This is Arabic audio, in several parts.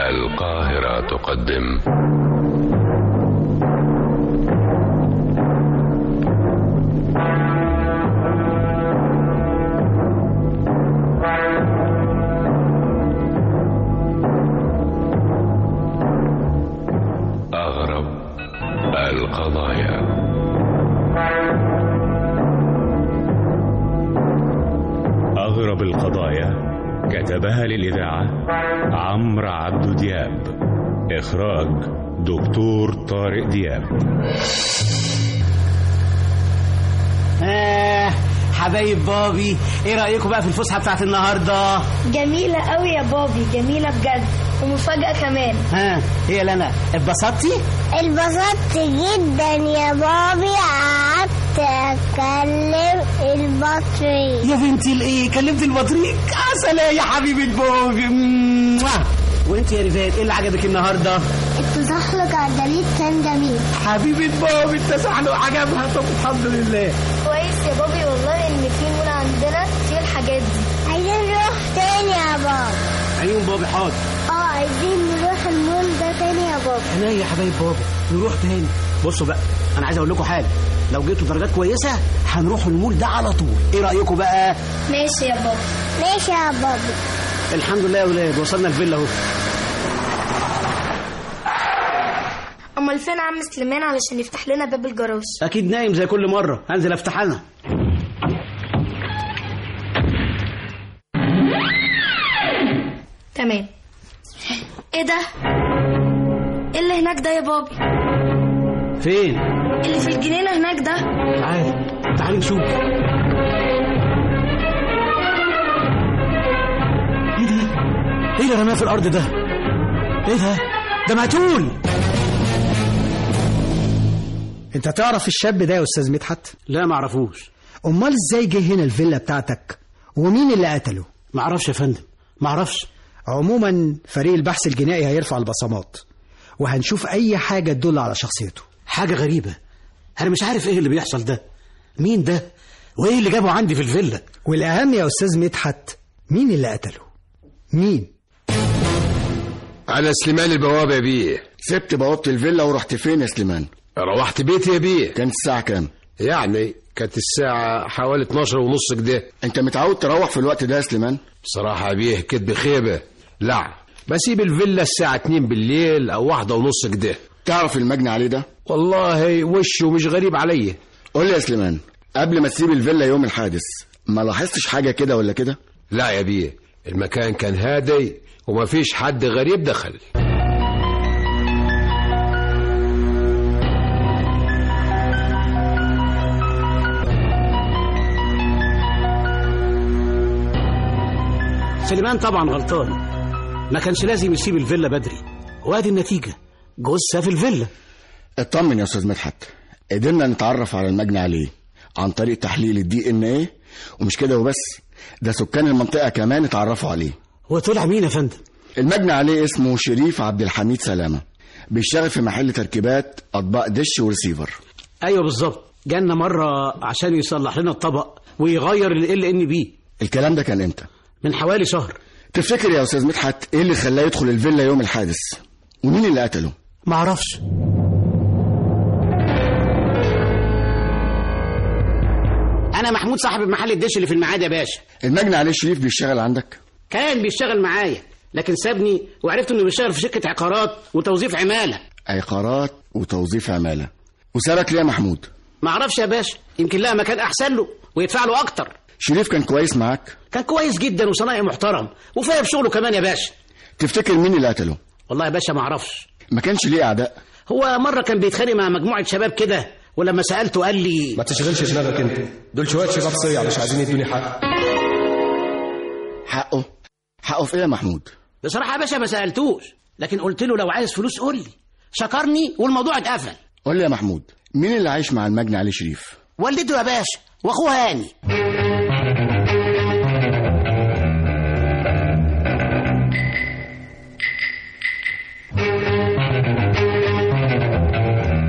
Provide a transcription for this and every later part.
القاهرة تقدم أغرب القضايا. أغرب القضايا كتبها للإذاعة عمرو عبد دياب، إخراج دكتور طارق دياب. حبايب بابي، ايه رأيكم بقى في الفسحة بتاعت النهاردة؟ جميلة قوي يا بابي، جميلة بجد ومفاجأة كمان. ايه لنا اتبسطتي؟ اتبسطت جدا يا بابي، قعدت اتكلم البطريق. يا بنتي الايه كلمت البطريق؟ سلام يا حبيبة بابي. وانت يا ريفات ايه اللي عجبك النهارده؟ التزحلق على الجليد كان جميل. حبيبة بابي التزحلق عجبها. طب الحمد لله. كويس يا بابي والله ان في مول عندنا في الحاجات دي. عايزين نروح تاني يا بابا. عيون بابي حاضر. عايزين نروح المول ده تاني يا بابا. انا يا حبايب بابي نروح تاني. بصوا بقى انا عايز اقول لكم حاجه، لو جبتوا درجات كويسه هنروح المول ده على طول. ايه رايكم بقى؟ ماشي يا بابا. ماشي يا بابا. الحمد لله يا ولاد وصلنا الفيلا اهو. امال فين عم سليمان علشان يفتح لنا باب الجراج؟ اكيد نايم زي كل مره. هنزل افتح لنا. تمام. ايه ده؟ ايه اللي هناك ده يا بابي؟ فين؟ اللي في الجنينه هناك ده. تعالي نشوف. ايه ده؟ ايه اللي رماه في الارض ده؟ ايه ده؟ ده مقتول. انت تعرف الشاب ده يا استاذ مدحت؟ لا معرفوش. امال ازاي جه هنا الفيلا بتاعتك؟ ومين اللي قتله؟ معرفش يا فندم، معرفش. عموما فريق البحث الجنائي هيرفع البصمات وهنشوف اي حاجة تدل على شخصيته. حاجة غريبة، انا مش عارف ايه اللي بيحصل ده. مين ده؟ وايه اللي جابه عندي في الفيلا؟ والاهم يا استاذ مدحت، مين اللي قتله؟ مين؟ أنا سليمان البوابة يا بيه. سبت بوابة الفيلا ورحت فين يا سليمان؟ روحت بيتي يا بيه. كانت الساعة كام؟ يعني كانت الساعة حوالي 12:30 كده. انت متعود تروح في الوقت ده يا سليمان؟ بصراحة يا بيه كدب خيبة. لا بسيب الفيلا الساعة 2 بالليل أو 1:30 كده. تعرف المجني عليه ده؟ والله وشه مش غريب عليا. قول لي يا سليمان، قبل ما تسيب الفيلا يوم الحادث ما لاحظتش حاجة كده ولا كده؟ لا يا بيه، المكان كان هادي وما فيش حد غريب دخل. سليمان طبعا غلطان، ما كانش لازم يسيب الفيلا بدري، وادي النتيجة، جثة في الفيلا. اطمن يا استاذ مدحت، قدرنا نتعرف على المجني عليه عن طريق تحليل الDNA، ومش كده وبس، ده سكان المنطقة كمان اتعرفوا عليه. هو طلع مين يا فندم؟ المجني عليه اسمه شريف عبد الحميد سلامة، بيشتغل في محل تركيبات أطباق دش ورسيفر. ايوه بالظبط، جانا مرة عشان يصلح لنا الطبق ويغير LNB. الكلام ده كان امتى؟ من حوالي شهر. تفتكر يا استاذ مدحت ايه اللي خلاه يدخل الفيلا يوم الحادث؟ ومين اللي قتله؟ معرفش. انا محمود صاحب محل الدش اللي في المعاد يا باشا. المجني عليه شريف بيشتغل عندك؟ كان بيشتغل معايا لكن سابني، وعرفت انه بيشتغل في شركة عقارات وتوظيف عمالة. عقارات وتوظيف عمالة، وسابك ليه يا محمود؟ معرفش يا باشا، يمكن لها مكان احسن له ويدفع له اكتر. شريف كان كويس معاك؟ كان كويس جدا وصنايعي محترم وفاهم شغله كمان يا باشا. تفتكر مين اللي قتله؟ والله يا باشا معرفش. ما كانش ليه اعداء؟ هو مرة كان بيتخانق مع مجموعة شباب كده، ولما سألته قال لي ما تشغلش دماغك انت، دول شوية شباب صيع مش عايزين يدوني حق. حقه في ايه يا محمود؟ بصراحة يا باشا ما سألتوش، لكن قلت له لو عايز فلوس قول لي. شكرني والموضوع اتقفل. قول لي يا محمود، مين اللي عايش مع المجني عليه شريف؟ والدته يا باشا واخوه هاني.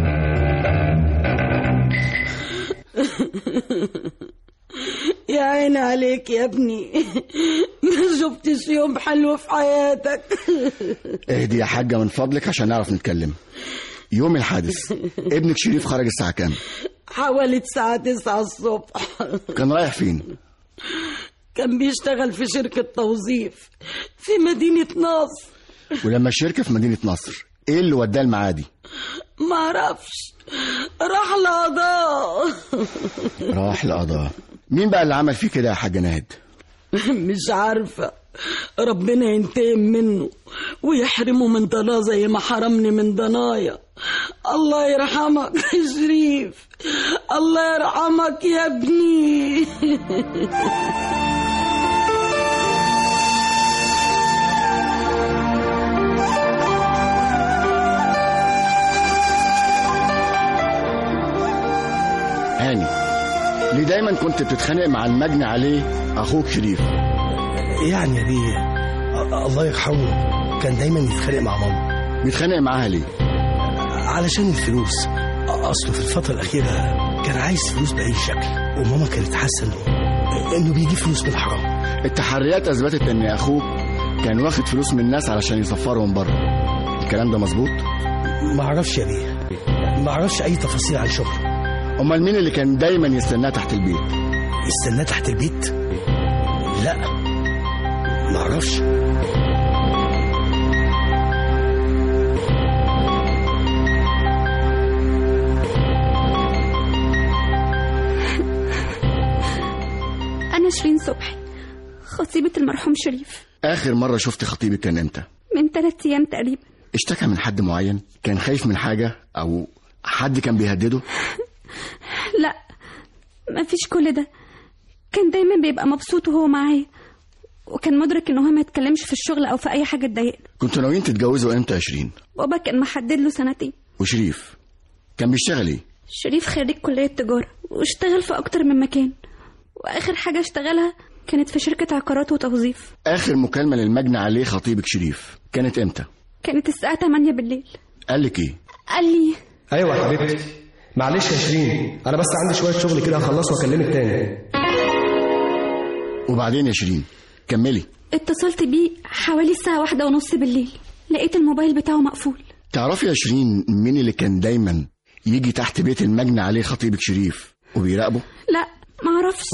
يا عيني عيني عليك يا ابني، ما شفتش يوم حلو في حياتك. اهدي يا حاجة من فضلك عشان نعرف نتكلم. يوم الحادث ابنك شريف خرج الساعة كام؟ حوالي الساعة 9 الصبح. كان رايح فين؟ كان بيشتغل في شركة توظيف في مدينة نصر. ولما الشركة في مدينة نصر ايه اللي وداه المعادي؟ ما اعرفش، راح لقضاء. راح لقضاء. مين بقى اللي عمل فيه كده يا حاجة ناهد؟ مش عارفة، ربنا ينتقم منه ويحرمه من ضناه زي ما حرمني من ضنايا. الله يرحمك يا شريف، الله يرحمك يا ابني. هاني، ليه دايما كنت بتتخانق مع المجني عليه اخوك شريف؟ يعني يا بيه الله يرحمه كان دايما يتخانق مع ماما. بيتخانق معاها ليه؟ علشان الفلوس. اصله في الفترة الأخيرة كان عايز فلوس بأي شكل، وماما كانت حاسة انه بيجيب فلوس من حرام. التحريات اثبتت ان اخوك كان واخد فلوس من الناس علشان يسفرهم بره. الكلام ده مظبوط؟ ما اعرفش يا بيه، ما اعرفش اي تفاصيل عن شغله. امال مين اللي كان دايما يستناه تحت البيت؟ يستناه تحت البيت؟ لا ما اعرفش. انا شيرين صبحي، خطيبة المرحوم شريف. اخر مرة شفت خطيبك كان امتى؟ من 3 أيام تقريبا. اشتكى من حد معين؟ كان خايف من حاجة او حد كان بيهدده؟ لا ما فيش كل ده، كان دايما بيبقى مبسوط وهو معايا، وكان مدرك ان هو ما يتكلمش في الشغل او في اي حاجه تضايقنا. كنتوا ناويين تتجوزوا امتى يا شيرين؟ بابا كان محدد له 2 سنين. وشريف كان بيشتغل ايه؟ شريف خريج كليه تجاره واشتغل في اكتر من مكان، واخر حاجه اشتغلها كانت في شركه عقارات وتوظيف. اخر مكالمه للمجني عليه خطيبك شريف كانت امتى؟ كانت الساعه 8 بالليل. قال لك ايه؟ قال لي ايوه يا حبيبتي، معلش يا شيرين انا بس عندي شويه شغل كده هخلصه واكلمك تاني. وبعدين يا شيرين كملي. اتصلت بيه حوالي الساعه 1:30 بالليل، لقيت الموبايل بتاعه مقفول. تعرفي يا شيرين مين اللي كان دايما يجي تحت بيت المجني عليه خطيبك شريف وبيراقبه؟ لا معرفش.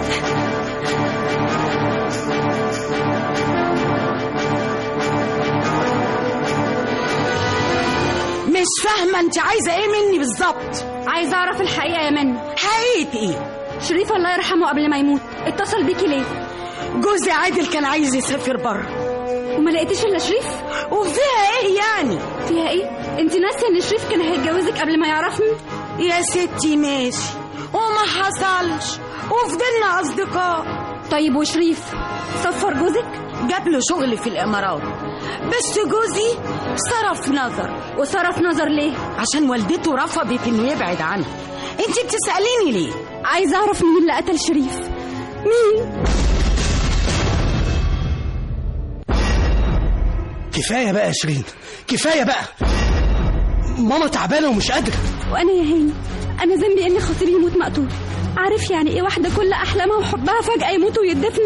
مش فاهمة انت عايزة ايه مني بالظبط؟ عايزة اعرف الحقيقة يا منى. حقيقة ايه؟ شريف الله يرحمه قبل ما يموت اتصل بيكي ليه؟ جوزي عادل كان عايز يسافر بره. وما لقيتيش الا شريف؟ وفيها ايه يعني؟ فيها ايه؟ انت ناسية ان شريف كان هيتجوزك قبل ما يعرفني؟ يا ستي ماشي وما حصلش وفضلنا اصدقاء. طيب وشريف سفر جوزك؟ جاب له شغل في الامارات، بس جوزي صرف نظر. وصرف نظر ليه؟ عشان والدته رفضت انه يبعد عنها. انت بتسأليني ليه؟ عايزة اعرف مين اللي قتل شريف. مين؟ كفاية بقى يا شيرين، كفاية بقى، ماما تعبانة ومش قادرة. وانا يا هاني انا ذنبي ان خطيبي يموت مقتول. عارف يعني ايه واحدة كل احلامها وحبها فجأة يموت ويدفن؟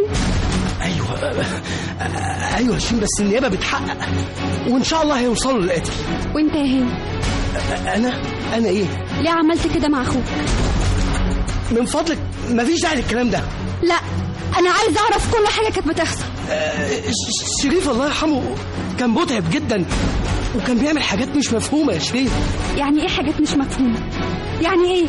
ايوه يا شيرين، بس النيابة بتحقق وان شاء الله هيوصلوا للقاتل. وانت يا هاني؟ انا ايه؟ ليه عملت كده مع اخوك؟ من فضلك مفيش داعي للكلام ده. لا انا عايز اعرف كل حاجة كانت بتحصل. شريف الله يرحمه كان متعب جدا وكان بيعمل حاجات مش مفهومة يا شريف. يعني ايه حاجات مش مفهومة؟ يعني ايه؟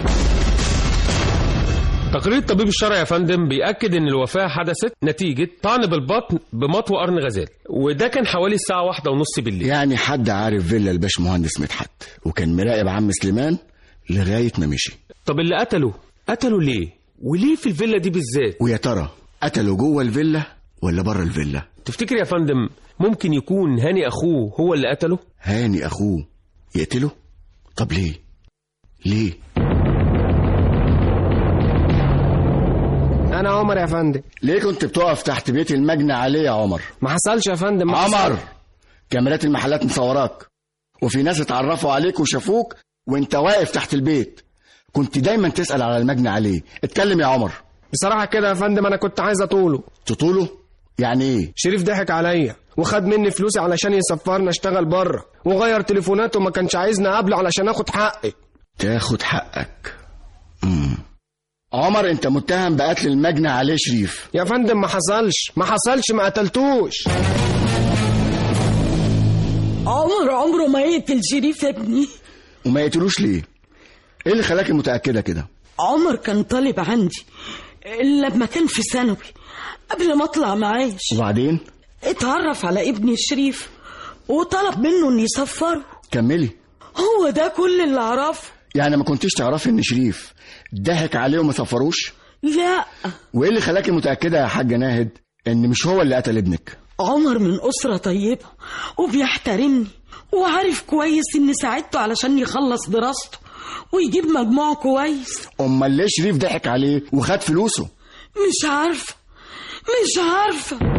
تقرير الطبيب الشرعي يا فندم بيأكد ان الوفاة حدثت نتيجة طعن بالبطن بمطوى قرن غزال، وده كان حوالي الساعة 1:30 بالليل. يعني حد عارف فيلا الباشمهندس مدحت وكان مراقب عم سليمان لغاية ما مشي. طب اللي قتلوا ليه؟ وليه في الفيلا دي بالذات؟ ويا ترى قتلوا جوه الفيلا ولا بره الفيلا؟ تفتكر يا فندم ممكن يكون هاني اخوه هو اللي قتله؟ هاني اخوه يقتله؟ طب ليه؟ انا عمر يا فندم. ليه كنت بتقف تحت بيت المجني عليه يا عمر؟ ما حصلش يا فندم. عمر كاميرات المحلات مصوراك، وفي ناس اتعرفوا عليك وشافوك وانت واقف تحت البيت. كنت دايما تسأل على المجني عليه. اتكلم يا عمر. بصراحة كده يا فندم أنا كنت عايز أطوله. تطوله؟ يعني إيه؟ شريف ضحك عليا وخد مني فلوسي علشان يسفرنا اشتغل بره، وغير تليفوناته وما كانش عايزني أقابله علشان آخد حقي. تاخد حقك؟ عمر انت متهم بقتل المجني عليه شريف. يا فندم ما حصلش، ما قتلتوش. عمر عمره ما يقتل شريف ابني. وما يقتلوش ليه؟ ايه اللي خلاك متأكدة كده؟ عمر كان طالب عندي لما كان في ثانوي قبل ما اطلع معاش. وبعدين؟ اتعرف على ابني شريف وطلب منه ان يسفره. كملي. هو ده كل اللي اعرفه. يعني ما كنتيش تعرفي ان شريف ضحك عليه وما سفروش؟ لا. وايه اللي خلاكي متأكدة يا حاجة ناهد ان مش هو اللي قتل ابنك؟ عمر من أسرة طيبة وبيحترمني وعارف كويس اني ساعدته علشان يخلص دراسته ويجيب مجموع كويس. امال ليه شريف ضحك عليه وخد فلوسه؟ مش عارفة.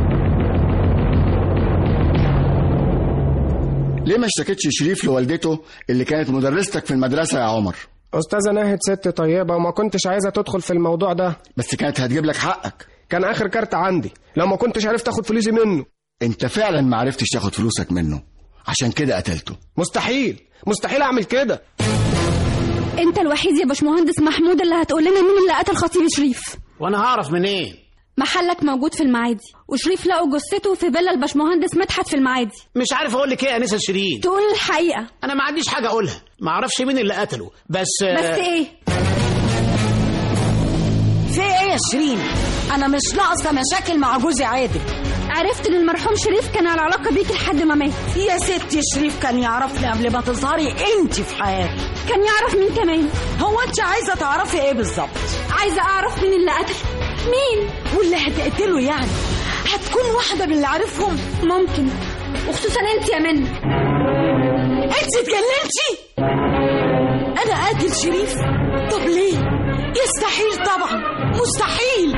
ليه ما اشتكتش شريف لوالدته اللي كانت مدرستك في المدرسة يا عمر؟ أستاذة ناهد ست طيبة وما كنتش عايزة تدخل في الموضوع ده. بس كانت هتجيب لك حقك. كان آخر كارت عندي لو ما كنتش عرفت أخد فلوسي منه. انت فعلا ما عرفتش تاخد فلوسك منه عشان كده قتلته. مستحيل أعمل كده. انت الوحيد يا باشمهندس محمود اللي هتقول لنا مين اللي قتل خطيب شريف. وانا هعرف منين؟ إيه؟ محلك موجود في المعادي وشريف لقوا جثته في فيلا الباشمهندس مدحت في المعادي. مش عارف اقول لك ايه يا انسه شيرين. تقول الحقيقه. انا ما عنديش حاجه اقولها، ما اعرفش مين اللي قتله بس ايه؟ في ايه يا شيرين؟ انا مش ناقصه مشاكل مع جوزي عادل. عرفت ان المرحوم شريف كان على علاقه بيك لحد ما مات. يا ستي شريف كان يعرفني قبل ما تظهري انت في حياتي. كان يعرف مين كمان؟ هو انت عايزه تعرفي ايه بالظبط؟ عايزه اعرف مين اللي قتل. مين؟ واللي هتقتله يعني هتكون واحده من اللي عارفهم؟ ممكن، وخصوصا انت يا منى. انت اتجننتي؟ انا قاتل شريف؟ طب ليه؟ يستحيل طبعا، مستحيل.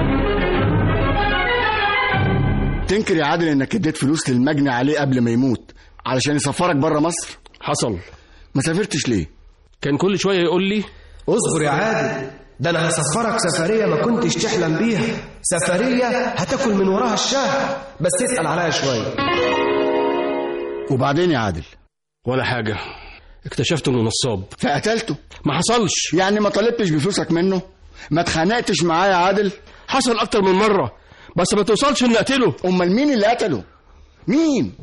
تنكر يا عادل انك اديت فلوس للمجني عليه قبل ما يموت علشان يسفرك بره مصر؟ حصل. ما سافرتش ليه؟ كان كل شويه يقول لي اصبر يا عادل، ده انا هسفرك سفريه ما كنتش تحلم بيها، سفريه هتاكل من وراها الشهر، بس اسال عليها شويه. وبعدين يا عادل؟ ولا حاجه، اكتشفت انه نصاب فقتلته. ما حصلش. يعني ما طلبتش بفلوسك منه؟ ما اتخانقتش معاه يا عادل؟ حصل اكتر من مره بس ما توصلش ان اقتله. امال مين اللي قتله؟ مين؟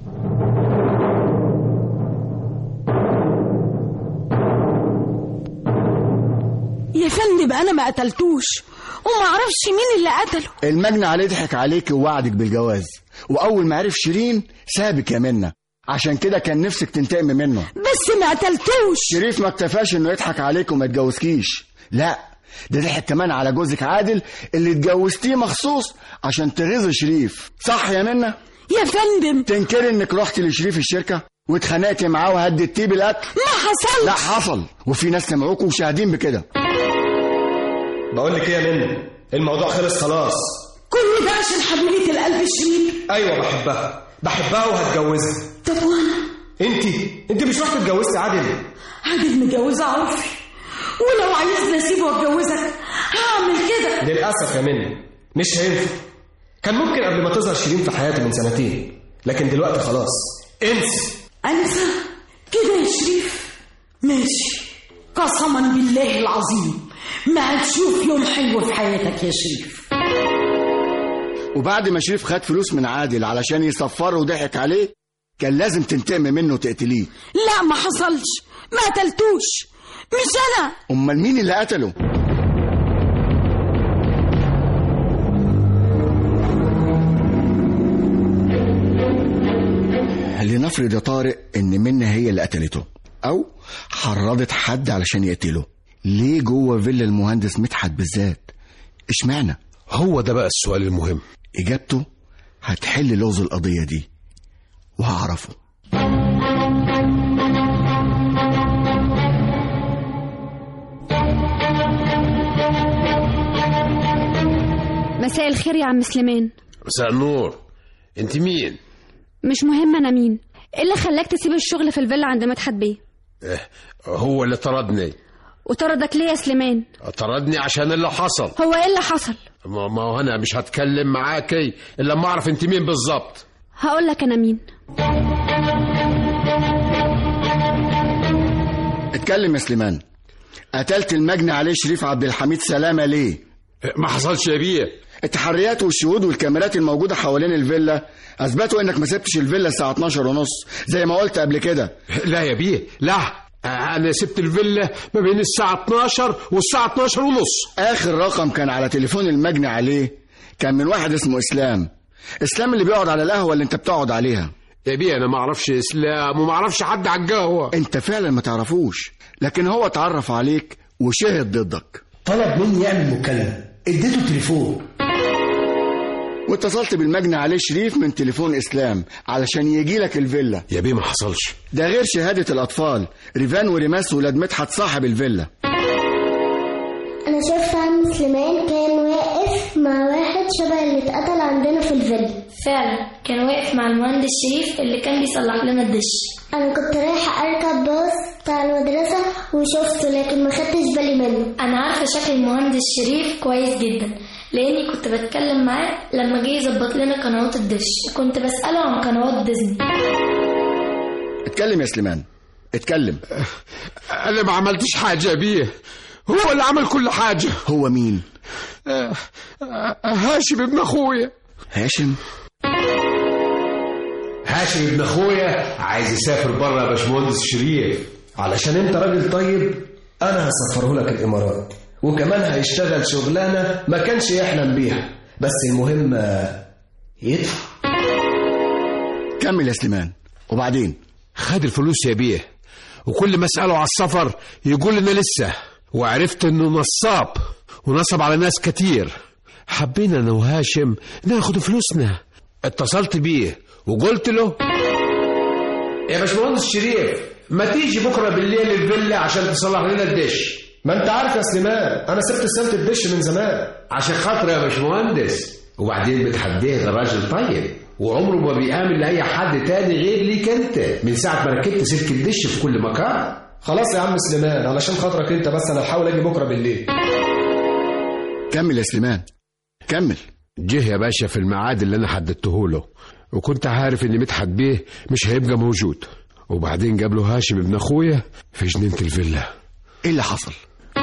يا فندم انا ما قتلتوش وما اعرفش مين اللي قتله. المجني عليه ضحك عليك ووعدك بالجواز، واول ما عرف شيرين سابك يا منى، عشان كده كان نفسك تنتقم منه. بس ما قتلتوش. شريف ما اكتفاش انه يضحك عليك وما يتجوزكيش، لا ده ضحك كمان على جوزك عادل اللي اتجوزتيه مخصوص عشان تغيظي شريف، صح يا منى؟ يا فندم تنكري انك رحتي لشريف الشركه واتخانقتي معاه وهددتيه بالقتل؟ ما حصل. لا حصل، وفي ناس سمعوكوا وشاهدين بكده. بقول لك ايه يا منى، الموضوع خلص خلاص. كل ده عشان حبيبه القلب شريف؟ ايوه بحبها وهتجوزها. طب وانا؟ انت مش رحت اتجوزتي عادل متجوزه عرفي، ولو عايزني اسيبه واتجوزك هعمل كده. للاسف يا منى مش هينفع. كان ممكن قبل ما تظهر شيرين في حياتي من سنتين، لكن دلوقتي خلاص انسى كده يا شريف. ماشي، قسما بالله العظيم ما هتشوف يوم حلو في حياتك يا شريف. وبعد ما شريف خد فلوس من عادل علشان يصفره وضحك عليه كان لازم تنتقم منه وتقتليه. لا ما حصلش، ما قتلتوش، مش انا. امال مين اللي قتله؟ لنفرض يا طارق ان منى هي اللي قتلته او حرضت حد علشان يقتله، ليه جوه فيلا المهندس مدحت بالذات؟ اشمعنى؟ هو ده بقى السؤال المهم. اجابته هتحل لغز القضية دي وهعرفه. مساء الخير يا عم سليمان. مساء النور. انت مين؟ مش مهم انا مين. ايه اللي خلاك تسيب الشغل في الفيلا عند مدحت بيه؟ هو اللي طردني. وطردك ليه يا سليمان؟ طردني عشان اللي حصل. هو ايه اللي حصل؟ ما هو انا مش هتكلم معاكي الا لما اعرف انت مين بالظبط. هقول لك انا مين. اتكلم يا سليمان. قتلت المجني عليه شريف عبد الحميد سلامة ليه؟ ما حصلش يا بيه. التحريات والشهود والكاميرات الموجودة حوالين الفيلا أثبتوا إنك ما سبتش الفيلا الساعة 12:30 زي ما قلت قبل كده. لا يا بيه، لا، أنا سبت الفيلا ما بين الساعة 12 والساعة 12:30. آخر رقم كان على تليفون المجني عليه كان من واحد اسمه إسلام اللي بيقعد على القهوة اللي أنت بتقعد عليها. يا بيه أنا ما أعرفش إسلام وما أعرفش حد على القهوة. أنت فعلا ما تعرفوش، لكن هو اتعرف عليك وشهد ضدك. طلب مني يعمل مكالمة، اديته تليفون واتصلت بالمجني عليه شريف من تليفون إسلام علشان يجي لك الفيلا. يا بيه ما حصلش. ده غير شهادة الأطفال ريفان وريماس ولاد مدحت صاحب الفيلا. أنا شفت عم سليمان كان واقف مع واحد شبه اللي اتقتل عندنا في الفيلا. فعلا كان واقف مع المهندس شريف اللي كان بيصلح لنا الدش. أنا كنت رايحة أركب باص بتاع المدرسة وشفته لكن ما خدتش بالي منه. أنا عارفة شكل المهندس شريف كويس جدا لأني كنت بتكلم معاه لما جه يظبط لنا قنوات الدش، كنت بسأله عن قنوات ديزني. اتكلم يا سليمان، اتكلم. أنا ما عملتش حاجة يا بيه، هو اللي عمل كل حاجة. هو مين؟ هاشم ابن أخويا. هاشم ابن أخويا عايز يسافر بره يا باشمهندس شريف. علشان انت راجل طيب انا هسفره لك الامارات، وكمان هيشتغل شغلانه ما كانش يحلم بيها، بس المهم يدفع. كمل يا سليمان. وبعدين؟ خد الفلوس يا بيه، وكل ما اساله على السفر يقول لنا لسه، وعرفت انه نصاب ونصب على ناس كتير. حبينا انا وهاشم ناخد فلوسنا. اتصلت بيه وقلت له يا باشمهندس شريف ما تيجي بكره بالليل الفيلا عشان تصلح لنا الدش. ما انت عارف يا سليمان انا سبت سلة الدش من زمان. عشان خاطر يا باشمهندس. وبعدين بتحديه ده راجل طيب وعمره ما بيآمن لأي حد تاني غير ليك انت من ساعة ما ركبت سلك الدش في كل مكان. خلاص يا عم سليمان علشان خاطرك انت بس انا هحاول اجي بكره بالليل. كمل يا سليمان كمل. جه يا باشا في الميعاد اللي انا حددته له، وكنت عارف ان مدحت بيه مش هيبقى موجود. وبعدين جاب له هاشم ابن اخويا في جنينة الفيلا. ايه اللي حصل؟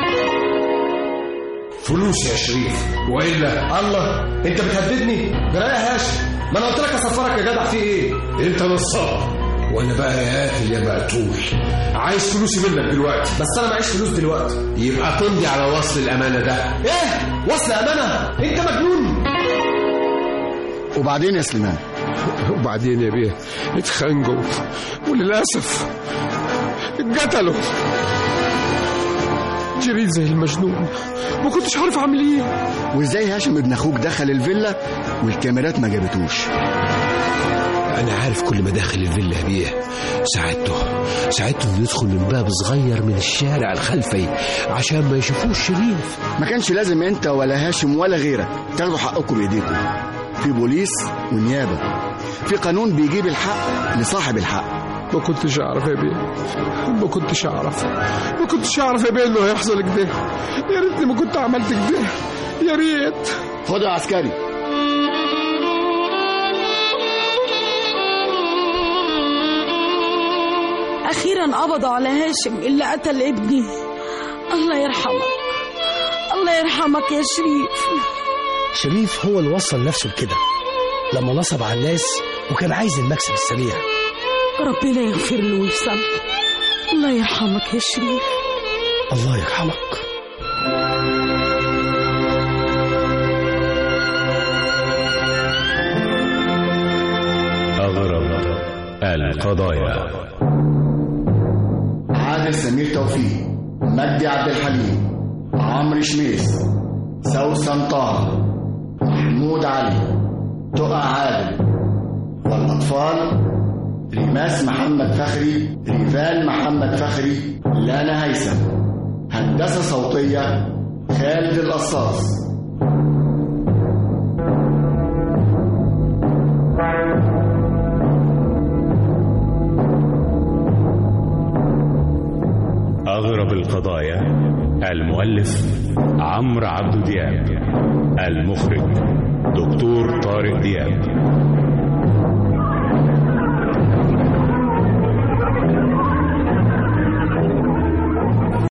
فلوس يا شريف. والا الله انت بتهددني؟ ده يا هاشم ما انا قلت لك اسفرك يا جدع في ايه؟ انت نصاب وانا بقى يا قاتل يا مقتول. عايز فلوسي منك دلوقتي. بس انا معيش فلوس دلوقتي. يبقى تمضي على وصل الامانه ده. ايه وصل امانه؟ انت مجنون. وبعدين يا سليمان؟ وبعدين يا بيه اتخانقوا وللاسف اتقتلوا. جريت زي المجنون ما كنتش عارف اعمل ايه. وازاي هاشم ابن اخوك دخل الفيلا والكاميرات ما جابتوش؟ انا عارف كل ما داخل الفيلا بيه ساعدته يدخل من باب صغير من الشارع الخلفي عشان ما يشوفوش شريف. ما كانش لازم انت ولا هاشم ولا غيرك تاخدوا حقكم بايديكم. في بوليس ونيابه، في قانون بيجيب الحق لصاحب الحق. ما كنتش اعرف يا بيه، ما كنتش اعرف يا بيه انه هيحصل كده. يا ريتني ما كنت عملت كده، يا ريت. خد يا عسكري. اخيرا قبضوا على هاشم اللي قتل ابني. الله يرحمك يا شريف. شريف هو اللي وصل نفسه لكده لما نصب على الناس وكان عايز المكسب السريع. ربنا يغفر له ويسامحه. الله يرحمك يا شريف. الله يرحمك. أغرب القضايا. عادل سمير توفيق، مجدي عبد الحليم، عمرو شميس، سوسن طه، محمود علي، تقى عادل. والأطفال ريماس محمد فخري، ريفان محمد فخري، لانا هيثم. هندسة صوتية خالد القصاص. أغرب أغرب القضايا. المؤلف عمرو عبد دياب. المخرج دكتور طارق دياب.